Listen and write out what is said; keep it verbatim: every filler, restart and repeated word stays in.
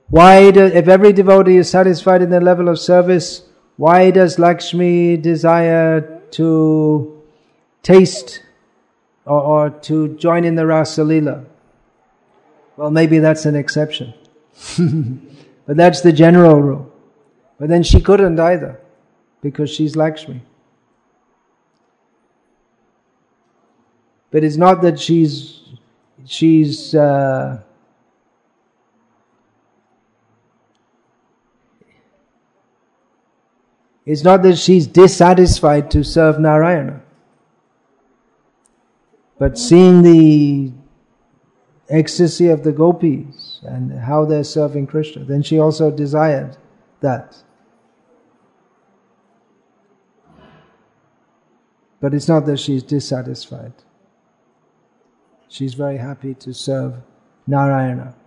Why do, if every devotee is satisfied in their level of service, why does Lakshmi desire to taste or, or to join in the Rasa Leela? Well, maybe that's an exception. But that's the general rule. But then she couldn't either, because she's Lakshmi. But it's not that she's she's uh, it's not that she's dissatisfied to serve Narayana. But seeing the ecstasy of the gopis and how they're serving Krishna, then she also desired that. But it's not that she's dissatisfied. She's very happy to serve Narayana.